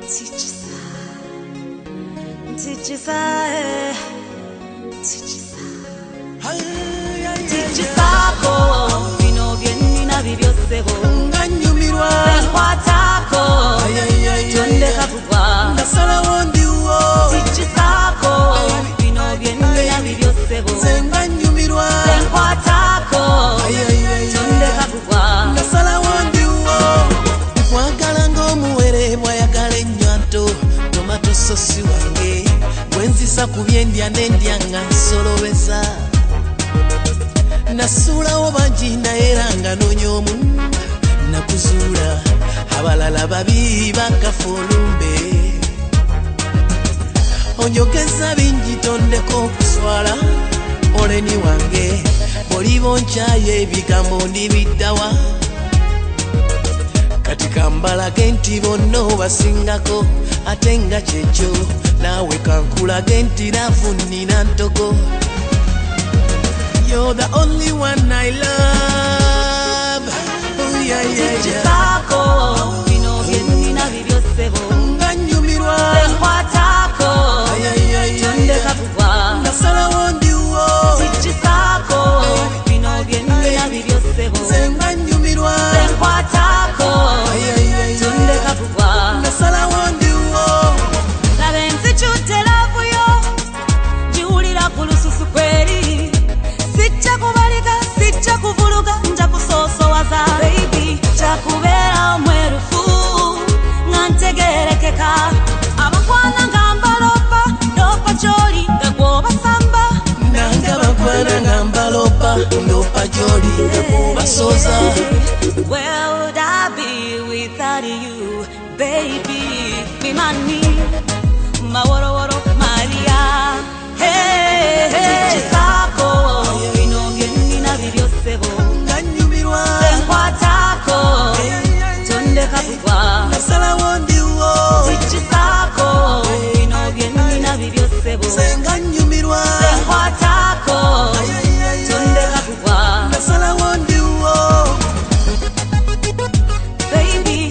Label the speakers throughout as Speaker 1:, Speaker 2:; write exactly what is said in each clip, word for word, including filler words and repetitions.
Speaker 1: Tichisa, tichisa, tichisa, tichisa ko bino byenina bibyosebo nganyumirwa kwatako tonde kakugwa nasala wondiwo tichisa ko bino byenina bibyosebo nganyumirwa kwatako tonde kakugwa nasala wondiwo kwagala ngomuwere mwayagala ennyanto tomato sosi wange wenzisa kubyendya nendya nga nsolobeza nasulawo bangi naera nga nonyomu nakuzuula abalala babi bakafulumbe onyogeza bingi tondeko okuswala oleni wange bolibo nkyayo ebigambo ndibiddawa katika mbalage nti bonna obasingako ate nga kyekyo naawe kankulage nti laavu nnina ntogo. You're the only one I love. Oh yeah yeah yeah. Sako bino byenina bibyosebo nganyumirwa kwatako tonde kakugwa nasala wondiwo sako bino byenina bibyosebo nganyumirwa kwatako tonde kakugwa nasala wondiwo labenzi chutelavu yo jiulira kulususu kweli sijja kubalika sijja kuvuluga nja kusosowaza baby chakubera omwerufu ngantegerekeka abakwana ngambalopa ndopa joli ngagwoba samba nanga bakwana ngambalopa ndopa joli ngagwoba soza. Where would I be without you baby mimani maworo woro maria hey hey sako bino byenina bibyosebo nganyumirwa kwatako tonde kakugwa nasala wondiwo sako bino byenina bibyosebo nganyumirwa kwatako tonde kakugwa nasala wondiwo baby.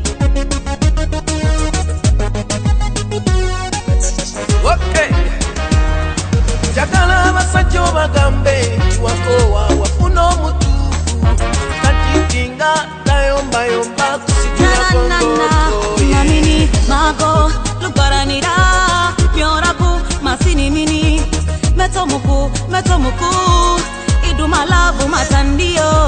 Speaker 1: Okay jagala basajja bagambe tuwakowa wafuna omutuufu katitinga tayomba yomba kusikira kongoto mamini mago lubaranira byoraku masini mini metomuku metomuku idumalavu matandio